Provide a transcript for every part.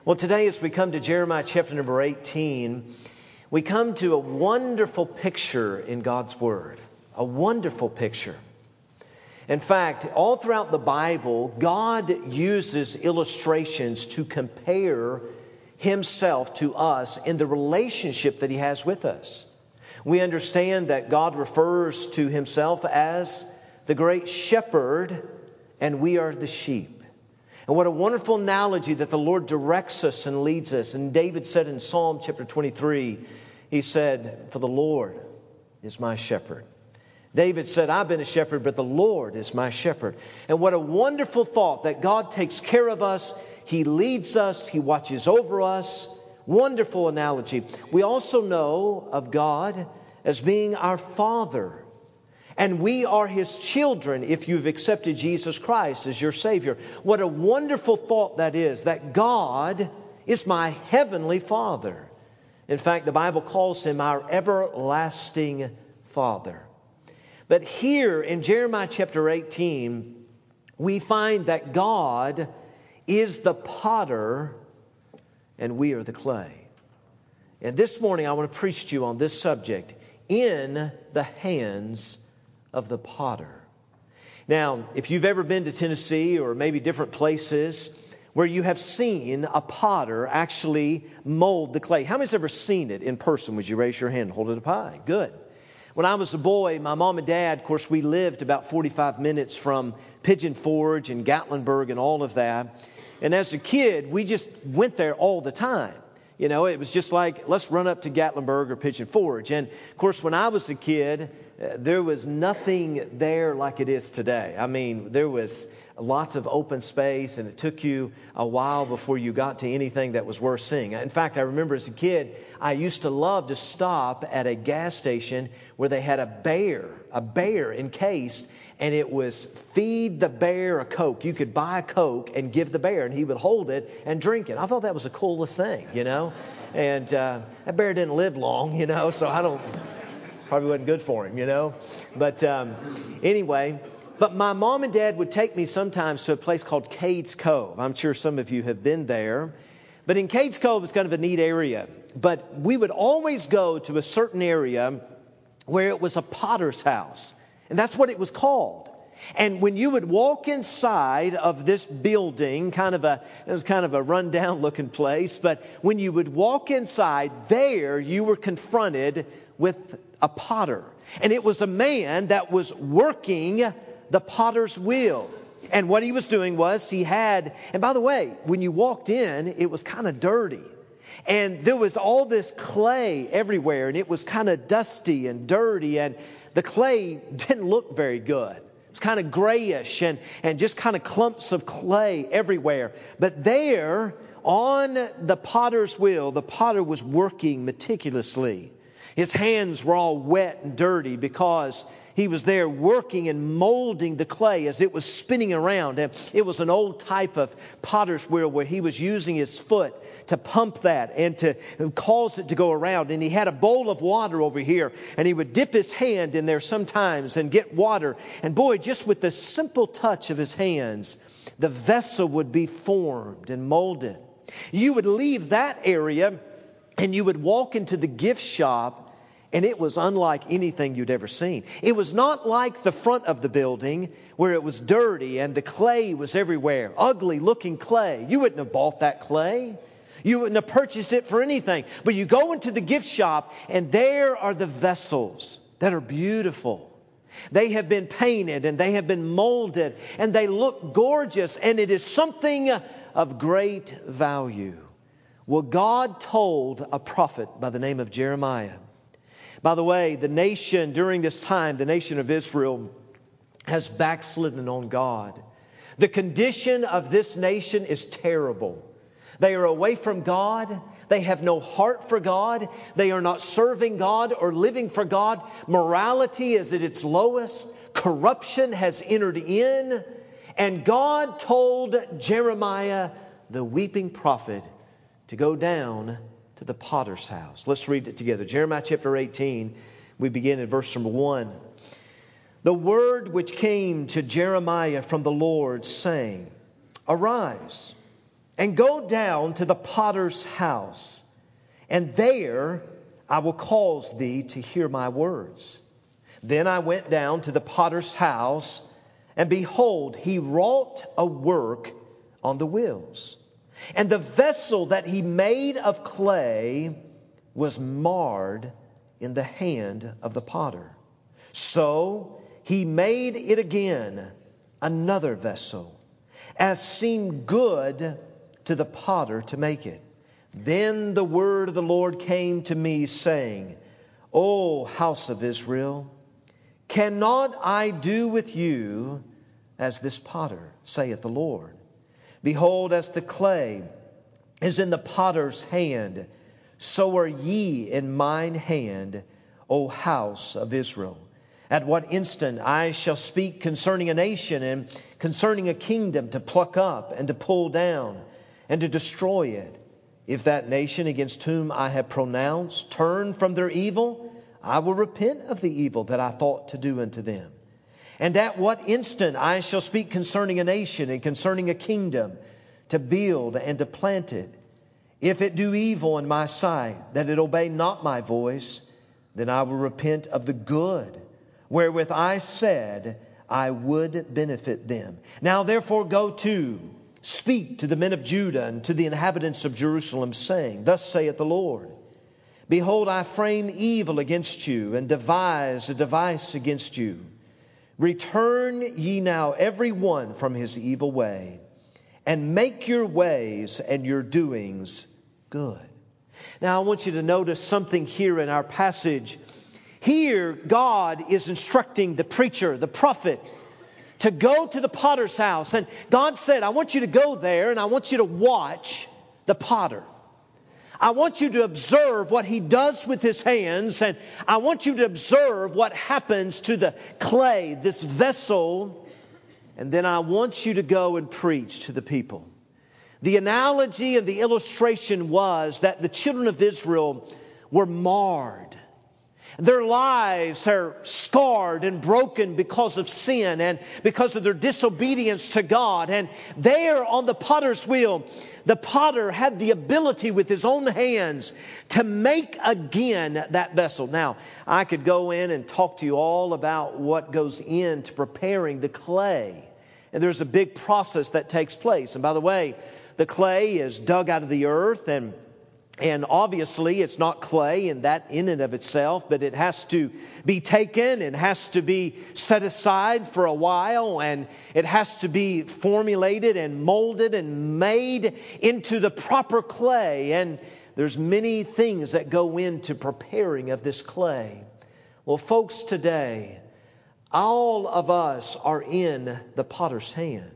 Well, today as we come to Jeremiah chapter number 18, we come to a wonderful picture in God's Word. A wonderful picture. In fact, all throughout the Bible, God uses illustrations to compare Himself to us in the relationship that He has with us. We understand that God refers to Himself as the great shepherd, and we are the sheep. And what a wonderful analogy that the Lord directs us and leads us. And David said in Psalm chapter 23, he said, "For the Lord is my shepherd." David said, "I've been a shepherd, but the Lord is my shepherd." And what a wonderful thought that God takes care of us. He leads us. He watches over us. Wonderful analogy. We also know of God as being our Father. And we are His children if you've accepted Jesus Christ as your Savior. What a wonderful thought that is, that God is my heavenly Father. In fact, the Bible calls Him our everlasting Father. But here in Jeremiah chapter 18, we find that God is the potter and we are the clay. And this morning I want to preach to you on this subject, in the hands of the potter. Now, if you've ever been to Tennessee or maybe different places where you have seen a potter actually mold the clay. How many's ever seen it in person? Would you raise your hand and hold it up high? Good. When I was a boy, my mom and dad, of course, we lived about 45 minutes from Pigeon Forge and Gatlinburg and all of that. And as a kid, we just went there all the time. You know, it was just like, let's run up to Gatlinburg or Pigeon Forge. And, of course, when I was a kid, there was nothing there like it is today. I mean, there was lots of open space, and it took you a while before you got to anything that was worth seeing. In fact, I remember as a kid, I used to love to stop at a gas station where they had a bear encased, and it was feed the bear a Coke. You could buy a Coke and give the bear, and he would hold it and drink it. I thought that was the coolest thing, you know. And that bear didn't live long, you know, so probably wasn't good for him, you know. But anyway, but my mom and dad would take me sometimes to a place called Cades Cove. I'm sure some of you have been there. But in Cades Cove, it's kind of a neat area. But we would always go to a certain area where it was a potter's house. And that's what it was called. And when you would walk inside of this building, it was kind of a rundown looking place. But when you would walk inside, there you were confronted with a potter. And it was a man that was working the potter's wheel. And what he was doing was and by the way, when you walked in, it was kind of dirty. And there was all this clay everywhere, and it was kind of dusty and dirty, and the clay didn't look very good. It was kind of grayish and just kind of clumps of clay everywhere. But there, on the potter's wheel, the potter was working meticulously. His hands were all wet and dirty because he was there working and molding the clay as it was spinning around. And it was an old type of potter's wheel where he was using his foot to pump that and to cause it to go around. And he had a bowl of water over here, and he would dip his hand in there sometimes and get water. And boy, just with the simple touch of his hands, the vessel would be formed and molded. You would leave that area and you would walk into the gift shop, and it was unlike anything you'd ever seen. It was not like the front of the building where it was dirty and the clay was everywhere. Ugly looking clay. You wouldn't have bought that clay. You wouldn't have purchased it for anything. But you go into the gift shop, and there are the vessels that are beautiful. They have been painted and they have been molded, and they look gorgeous, and it is something of great value. Well, God told a prophet by the name of Jeremiah. By the way, the nation during this time, the nation of Israel, has backslidden on God. The condition of this nation is terrible. They are away from God. They have no heart for God. They are not serving God or living for God. Morality is at its lowest. Corruption has entered in. And God told Jeremiah, the weeping prophet, to go down to the potter's house. Let's read it together. Jeremiah chapter 18, we begin in verse number 1. The word which came to Jeremiah from the Lord, saying, Arise, and go down to the potter's house, and there I will cause thee to hear my words. Then I went down to the potter's house, and behold, he wrought a work on the wheels. And the vessel that he made of clay was marred in the hand of the potter. So he made it again another vessel, as seemed good to the potter to make it. Then the word of the Lord came to me, saying, O house of Israel, cannot I do with you as this potter, saith the Lord? Behold, as the clay is in the potter's hand, so are ye in mine hand, O house of Israel. At what instant I shall speak concerning a nation and concerning a kingdom, to pluck up and to pull down and to destroy it. If that nation against whom I have pronounced turn from their evil, I will repent of the evil that I thought to do unto them. And at what instant I shall speak concerning a nation and concerning a kingdom, to build and to plant it. If it do evil in my sight, that it obey not my voice, then I will repent of the good wherewith I said I would benefit them. Now therefore go to, speak to the men of Judah and to the inhabitants of Jerusalem, saying, Thus saith the Lord, Behold, I frame evil against you, and devise a device against you. Return ye now every one from his evil way, and make your ways and your doings good. Now I want you to notice something here in our passage. Here God is instructing the preacher, the prophet, to go to the potter's house. And God said, I want you to go there and I want you to watch the potter. I want you to observe what he does with his hands, and I want you to observe what happens to the clay, this vessel, and then I want you to go and preach to the people. The analogy and the illustration was that the children of Israel were marred. Their lives are scarred and broken because of sin and because of their disobedience to God. And there on the potter's wheel, the potter had the ability with his own hands to make again that vessel. Now, I could go in and talk to you all about what goes into preparing the clay. And there's a big process that takes place. And by the way, the clay is dug out of the earth, and obviously it's not clay in and of itself, but it has to be taken and has to be set aside for a while, and it has to be formulated and molded and made into the proper clay. And there's many things that go into preparing of this clay. Well, folks, today, all of us are in the potter's hand.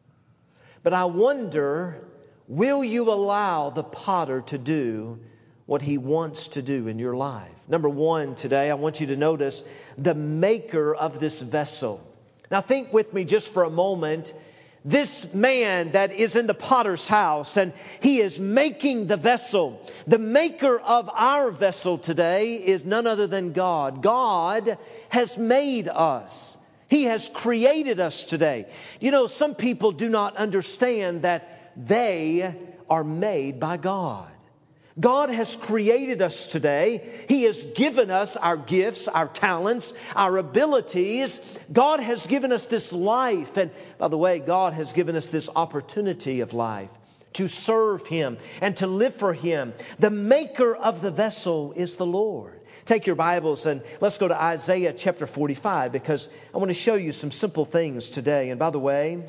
But I wonder, will you allow the potter to do what he wants to do in your life? Number one, today I want you to notice the maker of this vessel. Now think with me just for a moment. This man that is in the potter's house, and he is making the vessel. The maker of our vessel today is none other than God. God has made us. He has created us today. You know, some people do not understand that they are made by God. God has created us today. He has given us our gifts, our talents, our abilities. God has given us this life. And by the way, God has given us this opportunity of life to serve Him and to live for Him. The maker of the vessel is the Lord. Take your Bibles and let's go to Isaiah chapter 45, because I want to show you some simple things today. And by the way,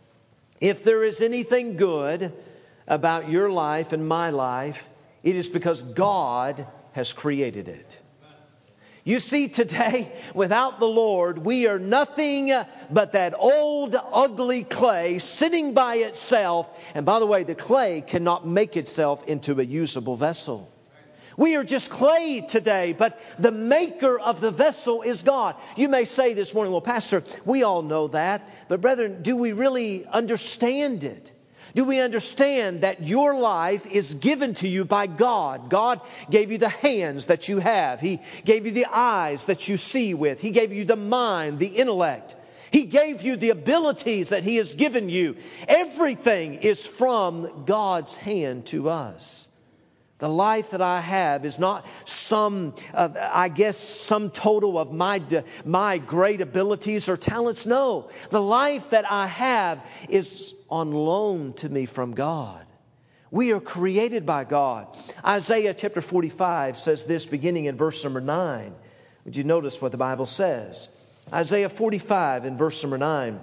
if there is anything good about your life and my life, it is because God has created it. You see, today, without the Lord, we are nothing but that old, ugly clay sitting by itself. And by the way, the clay cannot make itself into a usable vessel. We are just clay today, but the maker of the vessel is God. You may say this morning, well, Pastor, we all know that. But brethren, do we really understand it? Do we understand that your life is given to you by God? God gave you the hands that you have. He gave you the eyes that you see with. He gave you the mind, the intellect. He gave you the abilities that He has given you. Everything is from God's hand to us. The life that I have is not some total of my great abilities or talents. No, the life that I have is on loan to me from God. We are created by God. Isaiah chapter 45 says this, beginning in verse number 9. Would you notice what the Bible says? Isaiah 45 in verse number 9.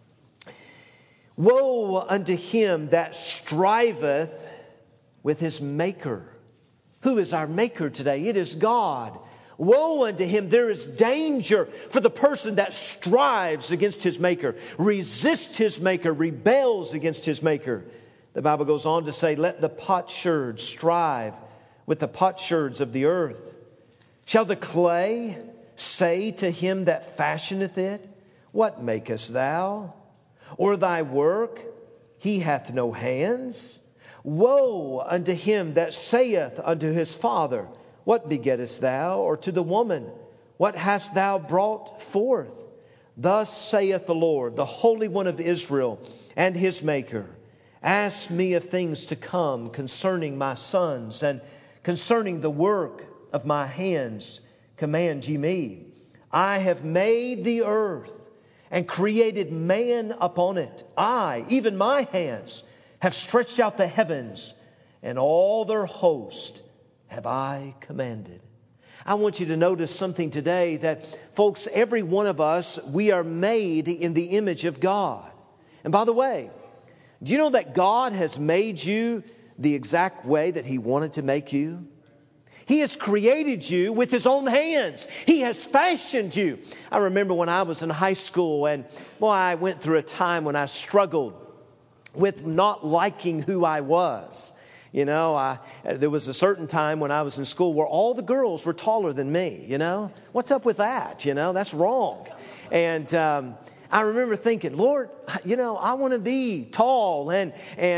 Woe unto him that striveth with his Maker. Who is our Maker today? It is God. Woe unto him. There is danger for the person that strives against his Maker, resists his Maker, rebels against his Maker. The Bible goes on to say, let the potsherds strive with the potsherds of the earth. Shall the clay say to him that fashioneth it, what makest thou? Or thy work, he hath no hands? Woe unto him that saith unto his father, what begettest thou? Or to the woman, what hast thou brought forth? Thus saith the Lord, the Holy One of Israel, and his Maker. Ask me of things to come concerning my sons, and concerning the work of my hands command ye me. I have made the earth and created man upon it. I, even my hands, have stretched out the heavens, and all their host have I commanded. I want you to notice something today, that folks, every one of us, we are made in the image of God. And by the way, do you know that God has made you the exact way that He wanted to make you? He has created you with His own hands. He has fashioned you. I remember when I was in high school, and boy, I went through a time when I struggled with not liking who I was. You know, there was a certain time when I was in school where all the girls were taller than me. You know, what's up with that? You know, that's wrong. And I remember thinking, Lord, you know, I want to be tall and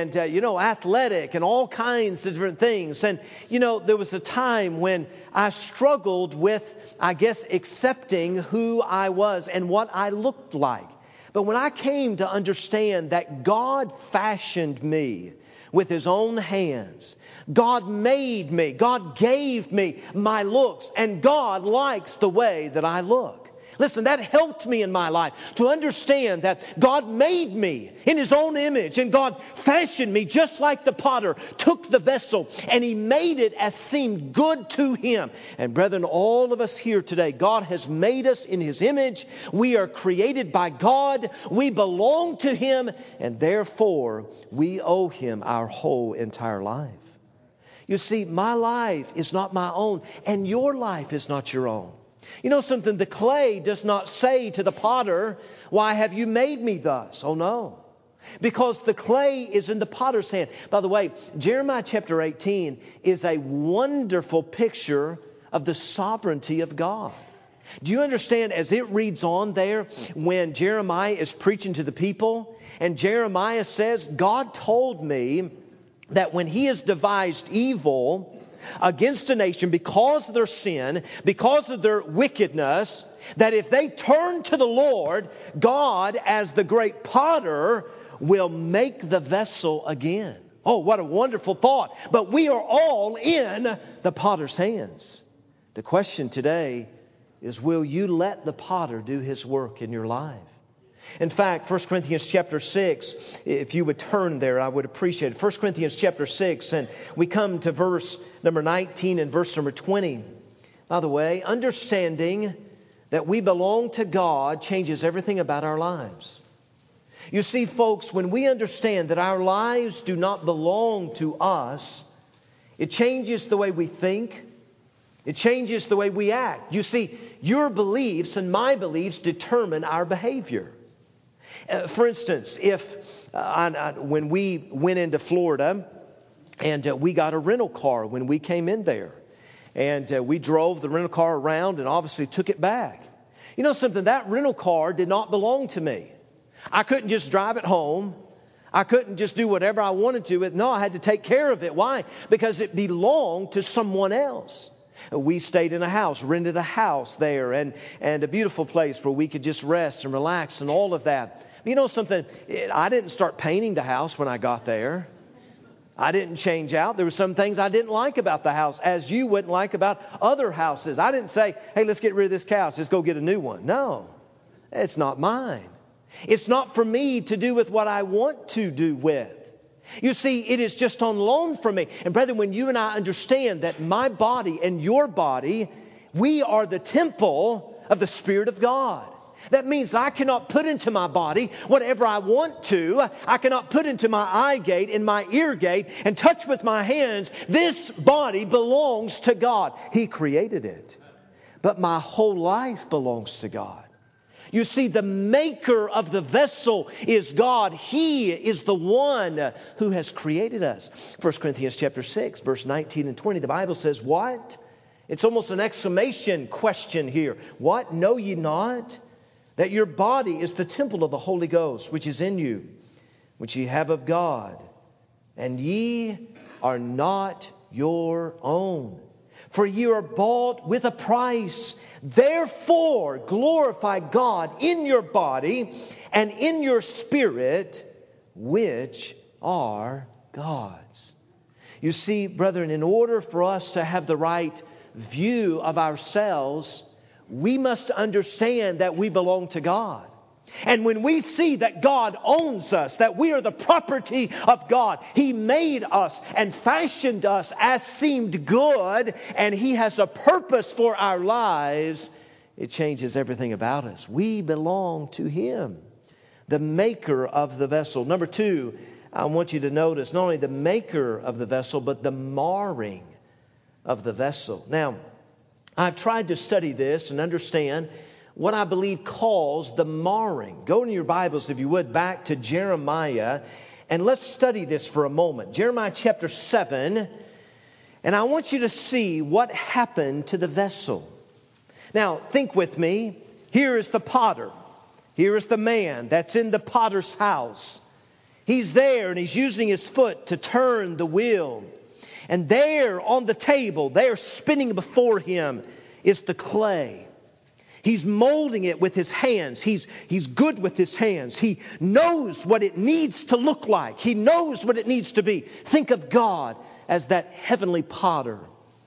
athletic and all kinds of different things. And, you know, there was a time when I struggled with, I guess, accepting who I was and what I looked like. But when I came to understand that God fashioned me with His own hands, God made me, God gave me my looks, and God likes the way that I look. Listen, that helped me in my life to understand that God made me in His own image, and God fashioned me just like the potter took the vessel and He made it as seemed good to Him. And brethren, all of us here today, God has made us in His image. We are created by God. We belong to Him, and therefore we owe Him our whole entire life. You see, my life is not my own, and your life is not your own. You know something? The clay does not say to the potter, why have you made me thus? Oh no. Because the clay is in the potter's hand. By the way, Jeremiah chapter 18 is a wonderful picture of the sovereignty of God. Do you understand, as it reads on there, when Jeremiah is preaching to the people, and Jeremiah says, God told me that when He has devised evil against a nation because of their sin, because of their wickedness, that if they turn to the Lord, God, as the great potter, will make the vessel again. Oh, what a wonderful thought. But we are all in the potter's hands. The question today is, will you let the potter do his work in your life? In fact, 1 Corinthians chapter 6, if you would turn there, I would appreciate it. 1 Corinthians chapter 6, and we come to verse number 19 and verse number 20. By the way, understanding that we belong to God changes everything about our lives. You see, folks, when we understand that our lives do not belong to us, it changes the way we think. It changes the way we act. You see, your beliefs and my beliefs determine our behavior. For instance, if when we went into Florida and we got a rental car when we came in there, and we drove the rental car around and obviously took it back. You know something? That rental car did not belong to me. I couldn't just drive it home. I couldn't just do whatever I wanted to. No, I had to take care of it. Why? Because it belonged to someone else. We stayed in a house, rented a house there, and a beautiful place where we could just rest and relax and all of that. You know something? I didn't start painting the house when I got there. I didn't change out. There were some things I didn't like about the house, as you wouldn't like about other houses. I didn't say, hey, let's get rid of this couch. Let's go get a new one. No, it's not mine. It's not for me to do with what I want to do with. You see, it is just on loan from me. And brethren, when you and I understand that my body and your body, we are the temple of the Spirit of God. That means I cannot put into my body whatever I want to. I cannot put into my eye gate and my ear gate and touch with my hands. This body belongs to God. He created it. But my whole life belongs to God. You see, the maker of the vessel is God. He is the one who has created us. 1 Corinthians chapter 6, verse 19 and 20, the Bible says, what? It's almost an exclamation question here. What? Know ye not that your body is the temple of the Holy Ghost, which is in you, which ye have of God, and ye are not your own. For ye are bought with a price. Therefore, glorify God in your body and in your spirit, which are God's. You see, brethren, in order for us to have the right view of ourselves, we must understand that we belong to God. And when we see that God owns us, that we are the property of God, He made us and fashioned us as seemed good, and He has a purpose for our lives, it changes everything about us. We belong to Him, the maker of the vessel. Number two, I want you to notice not only the maker of the vessel, but the marring of the vessel. Now, I've tried to study this and understand what I believe calls the marring. Go in your Bibles, if you would, back to Jeremiah, and let's study this for a moment. Jeremiah chapter 7, and I want you to see what happened to the vessel. Now, think with me. Here is the potter. Here is the man that's in the potter's house. He's there, and he's using his foot to turn the wheel. And there on the table, there spinning before him, is the clay. He's molding it with his hands. He's good with his hands. He knows what it needs to look like. He knows what it needs to be. Think of God as that heavenly potter.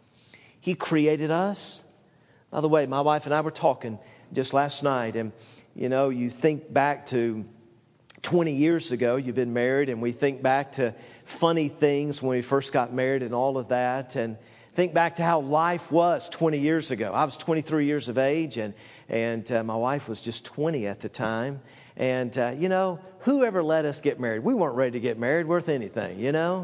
He created us. By the way, my wife and I were talking just last night. And, you know, you think back to 20 years ago, you've been married. And we think back to funny things when we first got married and all of that. And think back to how life was 20 years ago. I was 23 years of age, and my wife was just 20 at the time. And, you know, whoever let us get married? We weren't ready to get married worth anything, you know.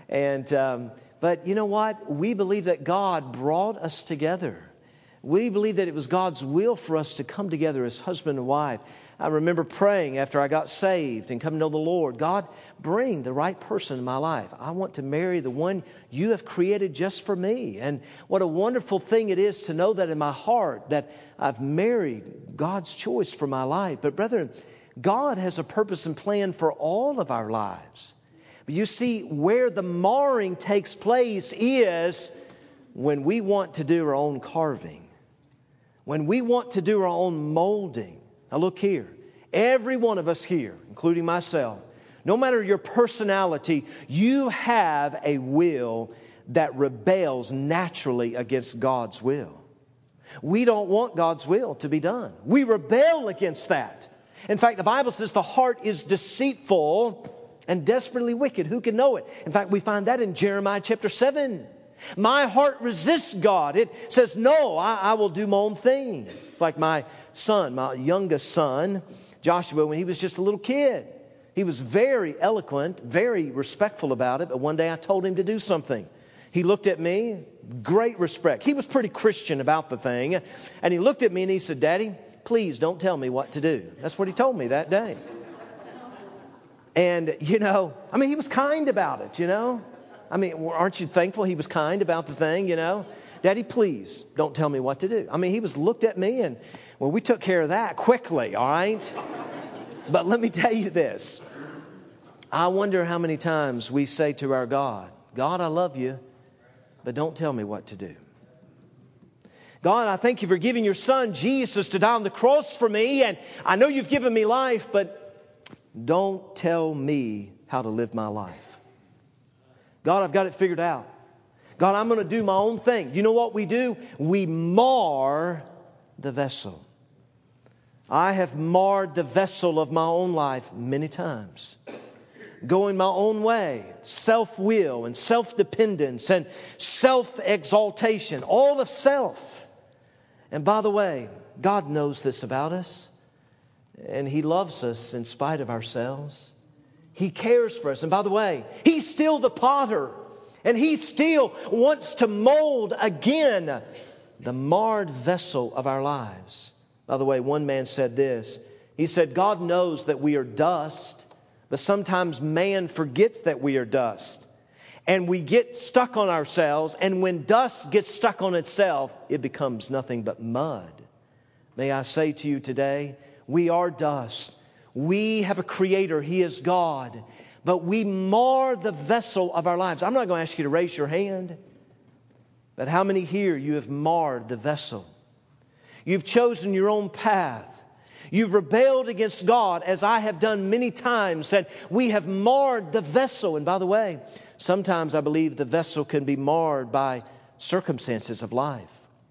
And but you know what? We believe that God brought us together. We believe that it was God's will for us to come together as husband and wife. I remember praying after I got saved and come to know the Lord. God, bring the right person in my life. I want to marry the one you have created just for me. And what a wonderful thing it is to know that in my heart that I've married God's choice for my life. But brethren, God has a purpose and plan for all of our lives. But you see, where the marring takes place is when we want to do our own carving. When we want to do our own molding. Now look here. Every one of us here, including myself, no matter your personality, you have a will that rebels naturally against God's will. We don't want God's will to be done. We rebel against that. In fact, the Bible says the heart is deceitful and desperately wicked. Who can know it? In fact, we find that in Jeremiah chapter 7. My heart resists God. It says, no, I will do my own thing. It's like my son, my youngest son, Joshua, when he was just a little kid. He was very eloquent, very respectful about it. But one day I told him to do something. He looked at me, great respect. He was pretty Christian about the thing. And he looked at me and he said, Daddy, please don't tell me what to do. That's what he told me that day. And, you know, I mean, he was kind about it, you know. I mean, aren't you thankful he was kind about the thing, you know? Daddy, please don't tell me what to do. I mean, he looked at me and, well, we took care of that quickly, all right? But let me tell you this. I wonder how many times we say to our God, God, I love you, but don't tell me what to do. God, I thank you for giving your Son, Jesus, to die on the cross for me. And I know you've given me life, but don't tell me how to live my life. God, I've got it figured out. God, I'm going to do my own thing. You know what we do? We mar the vessel. I have marred the vessel of my own life many times. Going my own way, self-will and self-dependence and self-exaltation, all of self. And by the way, God knows this about us. And He loves us in spite of ourselves. He cares for us. And by the way, He's still the potter. And He still wants to mold again the marred vessel of our lives. By the way, one man said this. He said, God knows that we are dust, but sometimes man forgets that we are dust. And we get stuck on ourselves, and when dust gets stuck on itself, it becomes nothing but mud. May I say to you today, we are dust. We have a Creator. He is God. But we mar the vessel of our lives. I'm not going to ask you to raise your hand. But how many here you have marred the vessel? You've chosen your own path. You've rebelled against God, as I have done many times, and we have marred the vessel. And by the way, sometimes I believe the vessel can be marred by circumstances of life.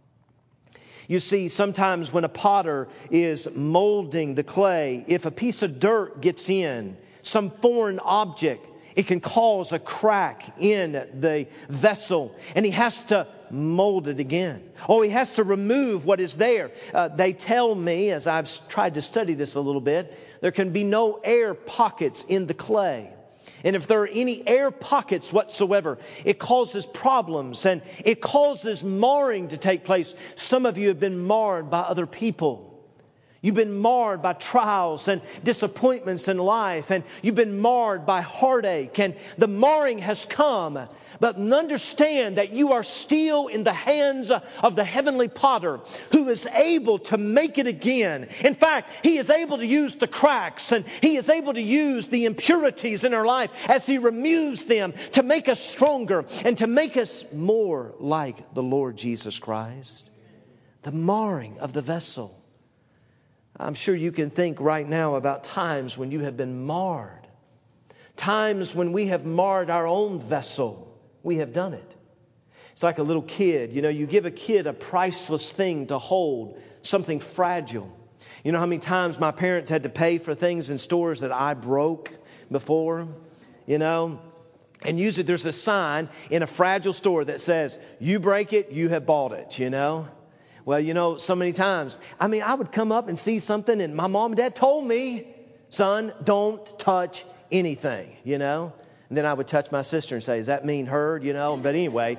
You see, sometimes when a potter is molding the clay, if a piece of dirt gets in, some foreign object, it can cause a crack in the vessel, and he has to mold it again. Oh, he has to remove what is there. They tell me, as I've tried to study this a little bit, there can be no air pockets in the clay. And if there are any air pockets whatsoever, it causes problems and it causes marring to take place. Some of you have been marred by other people. You've been marred by trials and disappointments in life, and you've been marred by heartache, and the marring has come. But understand that you are still in the hands of the heavenly potter, who is able to make it again. In fact, He is able to use the cracks, and He is able to use the impurities in our life as He removes them to make us stronger and to make us more like the Lord Jesus Christ. The marring of the vessel. I'm sure you can think right now about times when you have been marred. Times when we have marred our own vessel. We have done it. It's like a little kid. You know, you give a kid a priceless thing to hold, something fragile. You know how many times my parents had to pay for things in stores that I broke before? You know? And usually there's a sign in a fragile store that says, you break it, you have bought it, you know? Well, you know, so many times, I would come up and see something, and my mom and dad told me, son, don't touch anything, you know. And then I would touch my sister and say, does that mean her, you know? But anyway,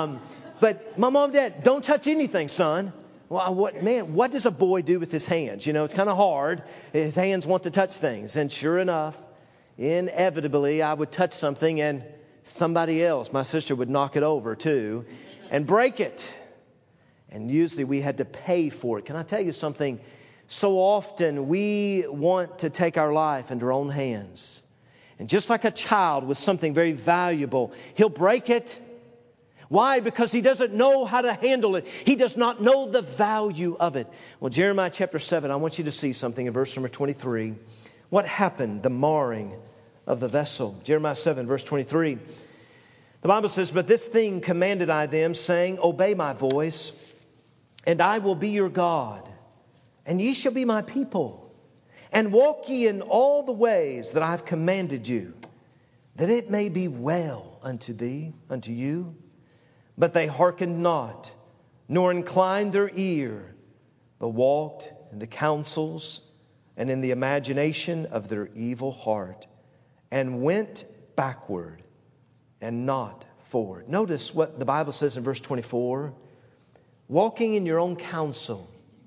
but my mom and dad, don't touch anything, son. Well, what does a boy do with his hands? You know, it's kind of hard. His hands want to touch things. And sure enough, inevitably, I would touch something, and somebody else, my sister, would knock it over too and break it. And usually we had to pay for it. Can I tell you something? So often we want to take our life into our own hands. And just like a child with something very valuable, he'll break it. Why? Because he doesn't know how to handle it. He does not know the value of it. Well, Jeremiah chapter 7, I want you to see something in verse number 23. What happened? The marring of the vessel. Jeremiah 7, verse 23. The Bible says, but this thing commanded I them, saying, obey my voice, and I will be your God, and ye shall be my people. And walk ye in all the ways that I have commanded you, that it may be well unto thee, unto you. But they hearkened not, nor inclined their ear, but walked in the counsels and in the imagination of their evil heart, and went backward and not forward. Notice what the Bible says in verse 24. Walking in your own counsel.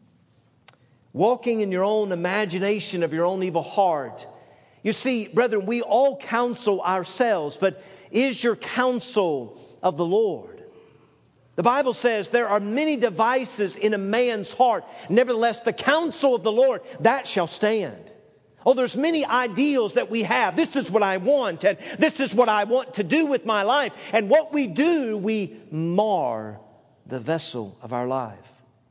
Walking in your own imagination of your own evil heart. You see, brethren, we all counsel ourselves, but is your counsel of the Lord? The Bible says there are many devices in a man's heart. Nevertheless, the counsel of the Lord, that shall stand. Oh, there's many ideals that we have. This is what I want, and this is what I want to do with my life. And what we do, we mar the vessel of our life.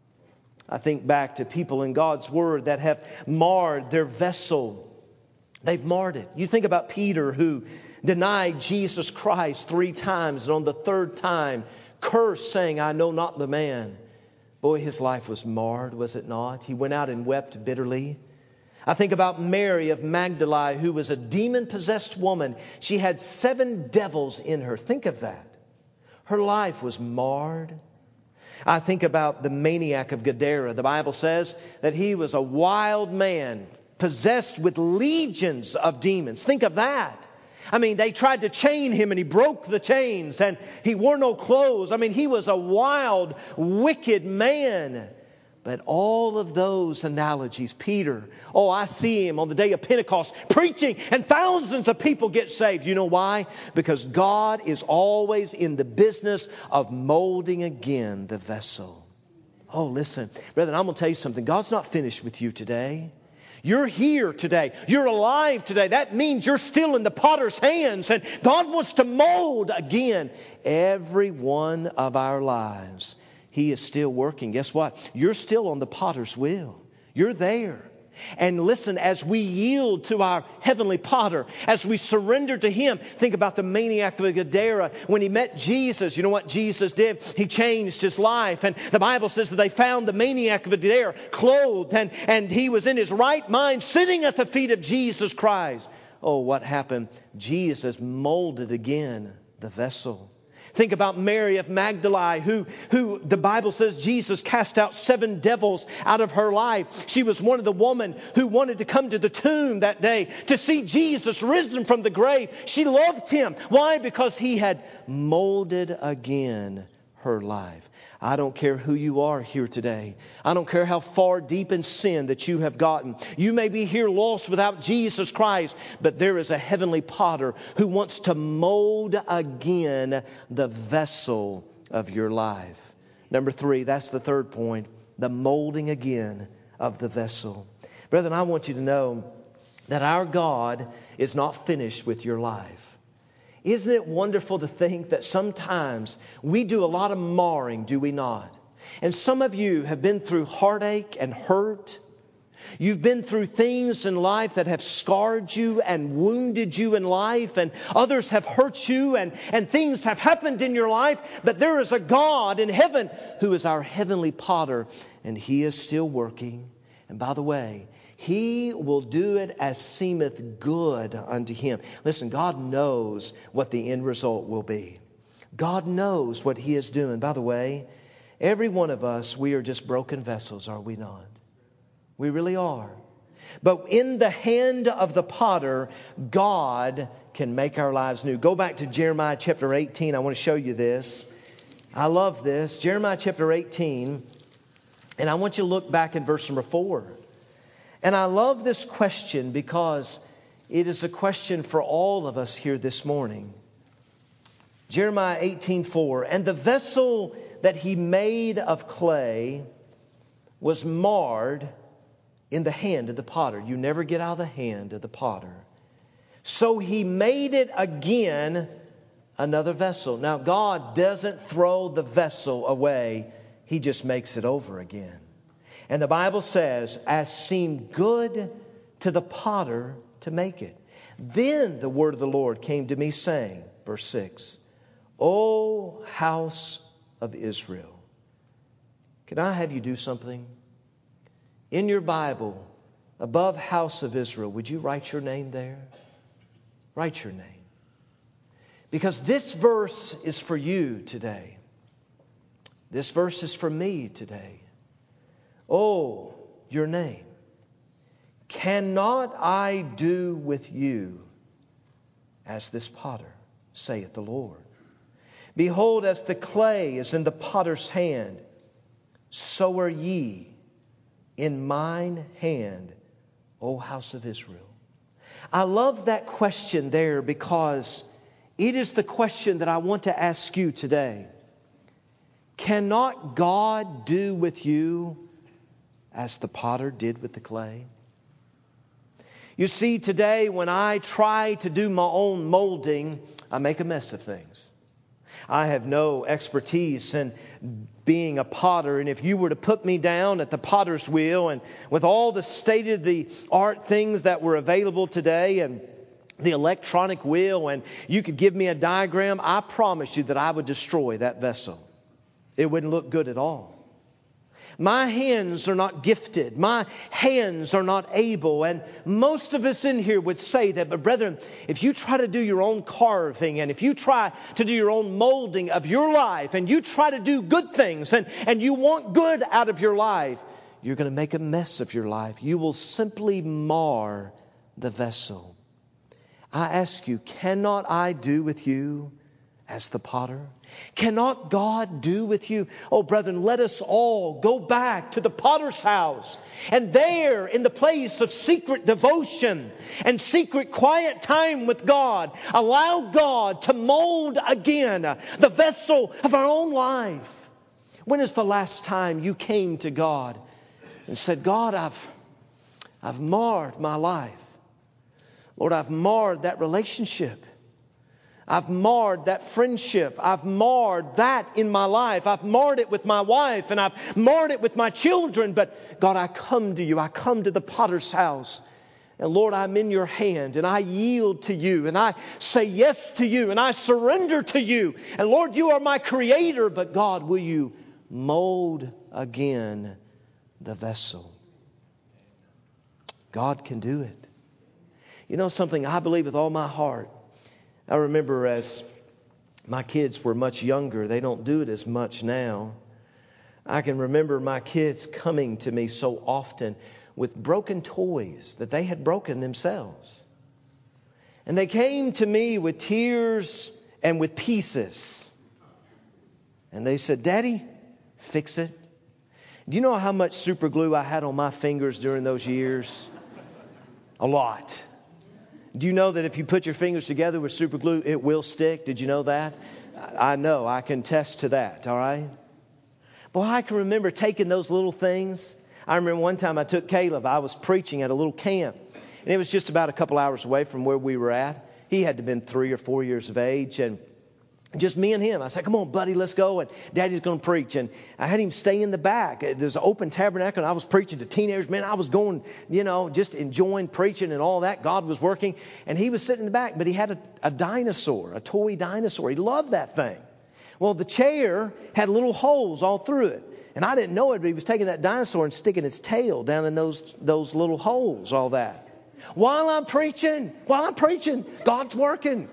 I think back to people in God's Word that have marred their vessel. They've marred it. You think about Peter, who denied Jesus Christ 3 times, and on the 3rd time cursed, saying, "I know not the man." Boy, his life was marred, was it not? He went out and wept bitterly. I think about Mary of Magdala, who was a demon-possessed woman. She had 7 devils in her. Think of that. Her life was marred. I think about the maniac of Gadara. The Bible says that he was a wild man, possessed with legions of demons. Think of that. I mean, they tried to chain him and he broke the chains and he wore no clothes. I mean, he was a wild, wicked man. But all of those analogies, Peter, I see him on the day of Pentecost preaching and thousands of people get saved. You know why? Because God is always in the business of molding again the vessel. Oh, listen, brethren, I'm going to tell you something. God's not finished with you today. You're here today. You're alive today. That means you're still in the potter's hands. And God wants to mold again every one of our lives. He is still working. Guess what? You're still on the potter's wheel. You're there. And listen, as we yield to our heavenly potter, as we surrender to Him, think about the maniac of Gadara. When he met Jesus, you know what Jesus did? He changed his life. And the Bible says that they found the maniac of Gadara clothed and he was in his right mind sitting at the feet of Jesus Christ. Oh, what happened? Jesus molded again the vessel. Think about Mary of Magdala, who the Bible says Jesus cast out 7 devils out of her life. She was one of the women who wanted to come to the tomb that day to see Jesus risen from the grave. She loved Him. Why? Because He had molded again her life. I don't care who you are here today. I don't care how far deep in sin that you have gotten. You may be here lost without Jesus Christ, but there is a heavenly potter who wants to mold again the vessel of your life. Number 3, that's the 3rd point, the molding again of the vessel. Brethren, I want you to know that our God is not finished with your life. Isn't it wonderful to think that sometimes we do a lot of marring, do we not? And some of you have been through heartache and hurt. You've been through things in life that have scarred you and wounded you in life, and others have hurt you, and things have happened in your life. But there is a God in heaven who is our heavenly potter, and He is still working. And by the way, He will do it as seemeth good unto Him. Listen, God knows what the end result will be. God knows what He is doing. By the way, every one of us, we are just broken vessels, are we not? We really are. But in the hand of the potter, God can make our lives new. Go back to Jeremiah chapter 18. I want to show you this. I love this. Jeremiah chapter 18. And I want you to look back in verse number 4. And I love this question because it is a question for all of us here this morning. Jeremiah 18:4. And the vessel that he made of clay was marred in the hand of the potter. You never get out of the hand of the potter. So he made it again another vessel. Now God doesn't throw the vessel away. He just makes it over again. And the Bible says, as seemed good to the potter to make it. Then the word of the Lord came to me saying, verse 6, O house of Israel. Can I have you do something? In your Bible, above house of Israel, would you write your name there? Write your name. Because this verse is for you today. This verse is for me today. Oh, your name. Cannot I do with you as this potter, saith the Lord? Behold, as the clay is in the potter's hand, so are ye in mine hand, O house of Israel. I love that question there because it is the question that I want to ask you today. Cannot God do with you as the potter did with the clay? You see, today when I try to do my own molding, I make a mess of things. I have no expertise in being a potter. And if you were to put me down at the potter's wheel, and with all the state-of-the-art things that were available today, and the electronic wheel, and you could give me a diagram, I promise you that I would destroy that vessel. It wouldn't look good at all. My hands are not gifted. My hands are not able. And most of us in here would say that. But brethren, if you try to do your own carving, and if you try to do your own molding of your life, and you try to do good things, and you want good out of your life, you're going to make a mess of your life. You will simply mar the vessel. I ask you, cannot I do with you as the potter? Cannot God do with you? Oh, brethren, let us all go back to the potter's house. And there, in the place of secret devotion and secret quiet time with God, allow God to mold again the vessel of our own life. When is the last time you came to God and said, God, I've marred my life. Lord, I've marred that relationship. I've marred that friendship. I've marred that in my life. I've marred it with my wife, and I've marred it with my children. But God, I come to you. I come to the potter's house. And Lord, I'm in your hand, and I yield to you, and I say yes to you, and I surrender to you. And Lord, you are my creator. But God, will you mold again the vessel? God can do it. You know something, I believe with all my heart. I remember as my kids were much younger, they don't do it as much now. I can remember my kids coming to me so often with broken toys that they had broken themselves. And they came to me with tears and with pieces. And they said, Daddy, fix it. Do you know how much super glue I had on my fingers during those years? A lot. Do you know that if you put your fingers together with super glue, it will stick? Did you know that? I know. I can attest to that. All right. Boy, I can remember taking those little things. I remember one time I took Caleb. I was preaching at a little camp. And it was just about a couple hours away from where we were at. He had to have been 3 or 4 years of age. And just me and him. I said, come on, buddy, let's go. And Daddy's going to preach. And I had him stay in the back. There's an open tabernacle. And I was preaching to teenagers. Man, I was going, just enjoying preaching and all that. God was working. And he was sitting in the back. But he had a dinosaur, a toy dinosaur. He loved that thing. Well, the chair had little holes all through it. And I didn't know it, but he was taking that dinosaur and sticking its tail down in those little holes, all that. While I'm preaching, God's working,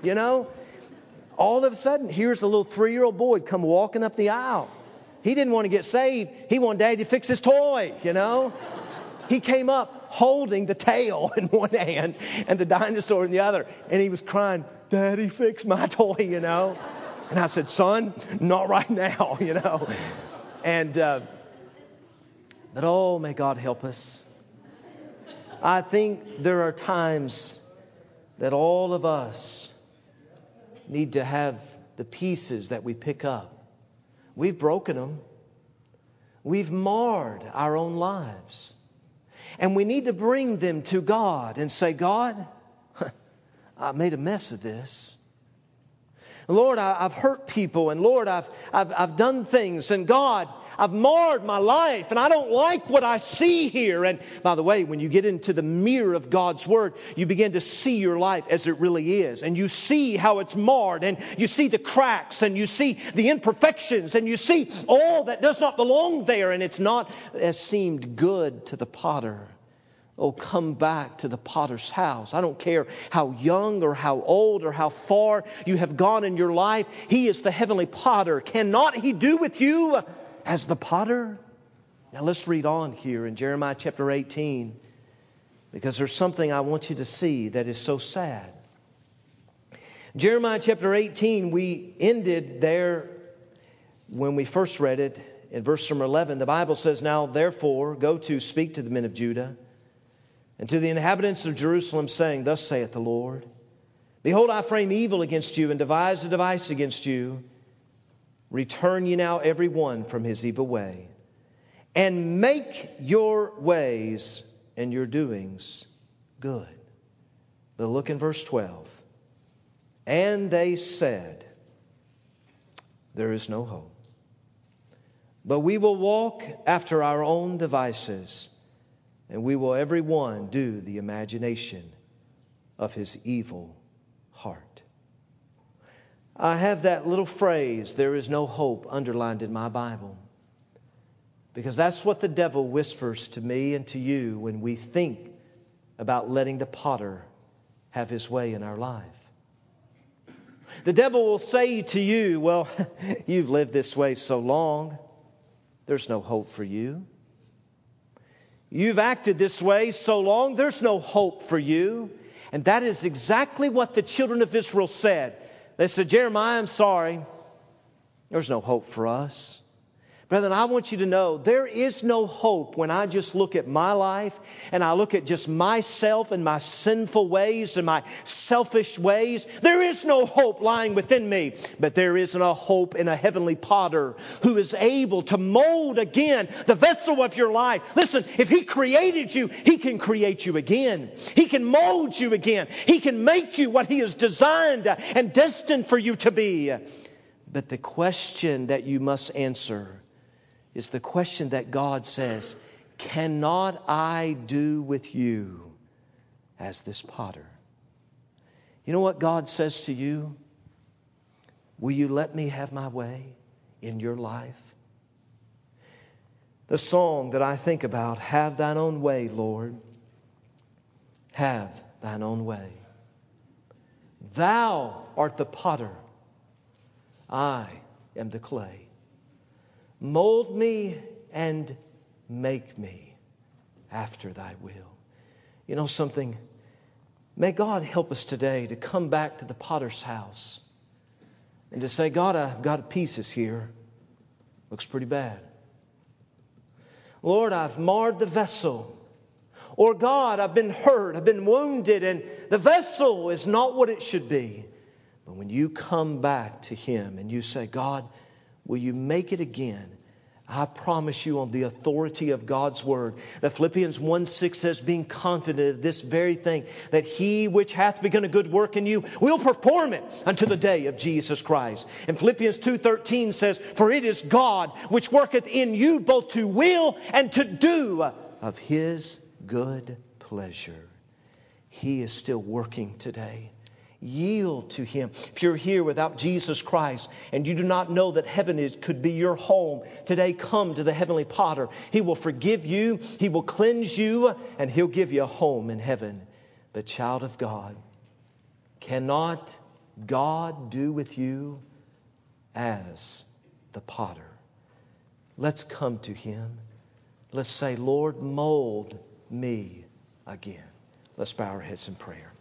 All of a sudden, here's a little 3-year-old boy come walking up the aisle. He didn't want to get saved. He wanted Daddy to fix his toy, He came up holding the tail in one hand and the dinosaur in the other. And he was crying, Daddy, fix my toy, And I said, son, not right now, And, but oh, may God help us. I think there are times that all of us need to have the pieces that we pick up. We've broken them. We've marred our own lives. And we need to bring them to God and say, God, I made a mess of this. Lord, I've hurt people. And Lord, I've done things. And God, I've marred my life. And I don't like what I see here. And by the way, when you get into the mirror of God's Word, you begin to see your life as it really is. And you see how it's marred. And you see the cracks. And you see the imperfections. And you see all that does not belong there. And it's not as seemed good to the potter. Oh, come back to the potter's house. I don't care how young or how old or how far you have gone in your life. He is the heavenly potter. Cannot He do with you as the potter? Now let's read on here in Jeremiah chapter 18, because there's something I want you to see that is so sad. Jeremiah chapter 18, we ended there when we first read it in verse number 11. The Bible says, now therefore go to speak to the men of Judah and to the inhabitants of Jerusalem, saying, thus saith the Lord, behold, I frame evil against you and devise a device against you. Return ye now every one from his evil way, and make your ways and your doings good. But look in verse 12. And they said, there is no hope. But we will walk after our own devices, and we will every one do the imagination of his evil heart. I have that little phrase, there is no hope, underlined in my Bible. Because that's what the devil whispers to me and to you when we think about letting the potter have his way in our life. The devil will say to you, well, you've lived this way so long, there's no hope for you. You've acted this way so long, there's no hope for you. And that is exactly what the children of Israel said. They said, Jeremiah, I'm sorry. There's no hope for us. Brethren, I want you to know there is no hope when I just look at my life and I look at just myself and my sinful ways and my selfish ways. There is no hope lying within me. But there is no hope in a heavenly potter who is able to mold again the vessel of your life. Listen, if He created you, He can create you again. He can mold you again. He can make you what He has designed and destined for you to be. But the question that you must answer is the question that God says, cannot I do with you as this potter? You know what God says to you? Will you let me have my way in your life? The song that I think about, have thine own way, Lord. Have thine own way. Thou art the potter. I am the clay. Mold me and make me after thy will. You know something? May God help us today to come back to the potter's house and to say, God, I've got pieces here. Looks pretty bad. Lord, I've marred the vessel. Or God, I've been hurt, I've been wounded, and the vessel is not what it should be. But when you come back to Him and you say, God, will you make it again? I promise you on the authority of God's Word that Philippians 1:6 says, being confident of this very thing, that He which hath begun a good work in you will perform it unto the day of Jesus Christ. And Philippians 2:13 says, for it is God which worketh in you both to will and to do of His good pleasure. He is still working today. Yield to Him. If you're here without Jesus Christ and you do not know that heaven could be your home, today come to the heavenly potter. He will forgive you. He will cleanse you. And He'll give you a home in heaven. But child of God, cannot God do with you as the potter? Let's come to Him. Let's say, Lord, mold me again. Let's bow our heads in prayer.